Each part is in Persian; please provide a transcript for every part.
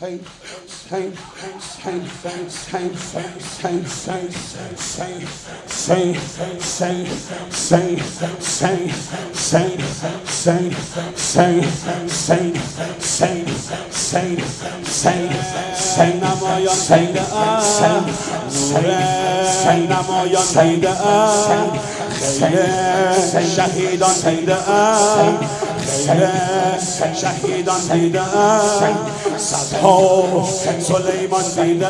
شهیدان دیده شهیدان دیده صدها سلیمان دیده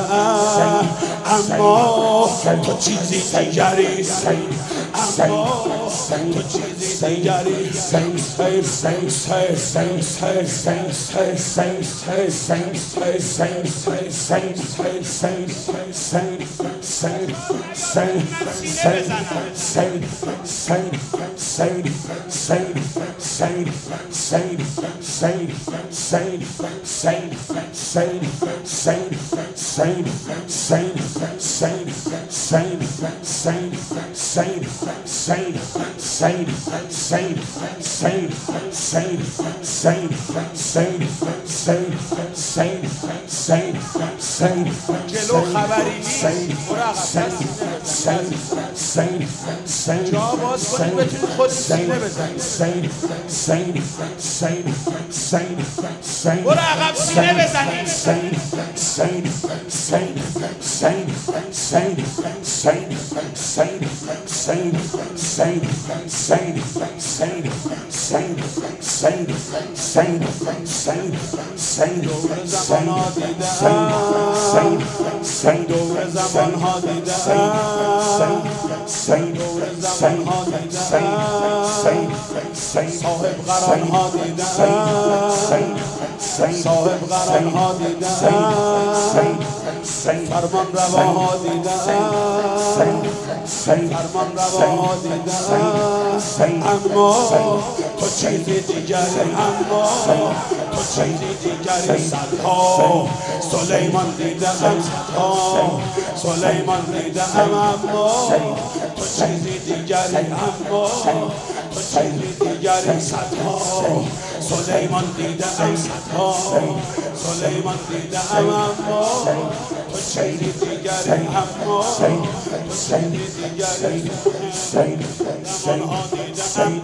اما تو چیزی دیگری اما تو چیزی دیگری جلو خبری جا باز کنید بتونید خود سینه بزنید برو عقب سینه بزنید دور زمان ها دیدم دور زمان ها دیدم دور زمان ها دیدم صاحب قران ها دیدم صاحب قران ها دیدم فرمان روا ها دیدم فرمان روا ها دیدم اما تو چیزی دیگری اما تو چیزی دیگری صدها سلیمان دیدم صدها سلیمان دیدم اما تو چیزی دیگری اما تو چیزی دیگری صدها سلیمان دیدم صدها سلیمان دیدم اما تو چیزی دیگری اما تو چیزی دیگری زمان ها دیدم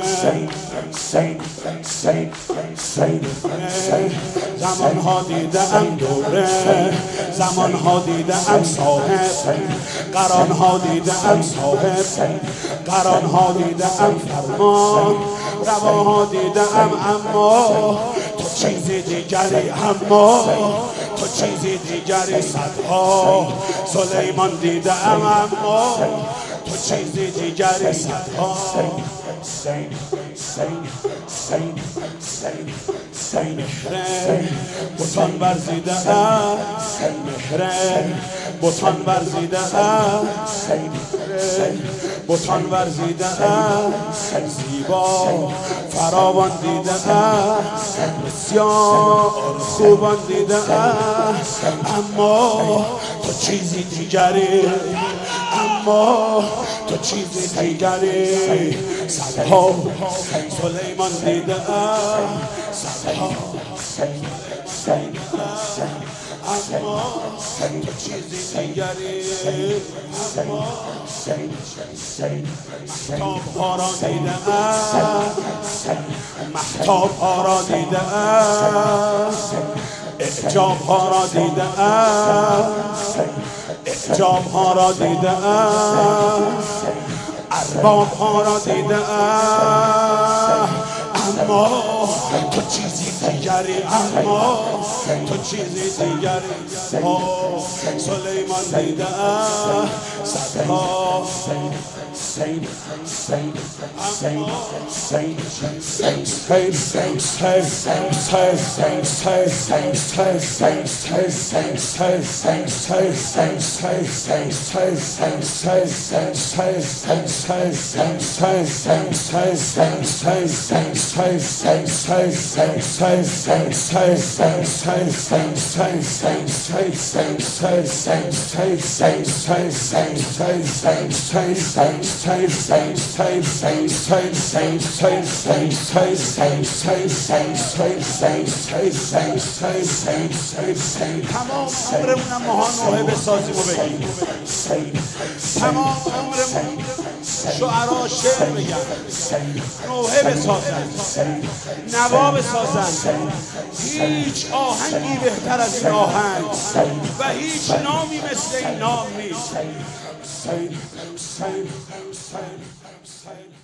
زمان ها دیدم دوره زمان ها دیدم صاحب قران ها دیدم صاحب قران ها دیدم فرمان رواها دیدم اما تو چیزی دیگری اما تو چیزی دیگری صدها سلیمان دیدم اما تو چیزی دیگری صدها مهره بوتان ورزیده مهره بوتان ورزیده بوتان ورزیده زیبا فراوان دیده بسیار خوبان دیده اما تو چیزی دیگری اما تو چیزی دیگری صدها سلیمان دیده صدها اما تو چیزی دیگری اما محتاب ها را دیده محتاب ها را دیده اعجاب ها را دیده اعجاب ها را دیده ارباب ها را دیده اما تو چیزی دیگری اما تو چیزی دیگری سلیمان دیده صدها تمام عمرمون ماها نوحه بسازیم و بگیم. تمام عمرمون شعرا شعر بگن، نوحه بسازن، نوا بسازن. هیچ آهنگی بهتر از این آهنگ و هیچ نامی مثل این نام نیست.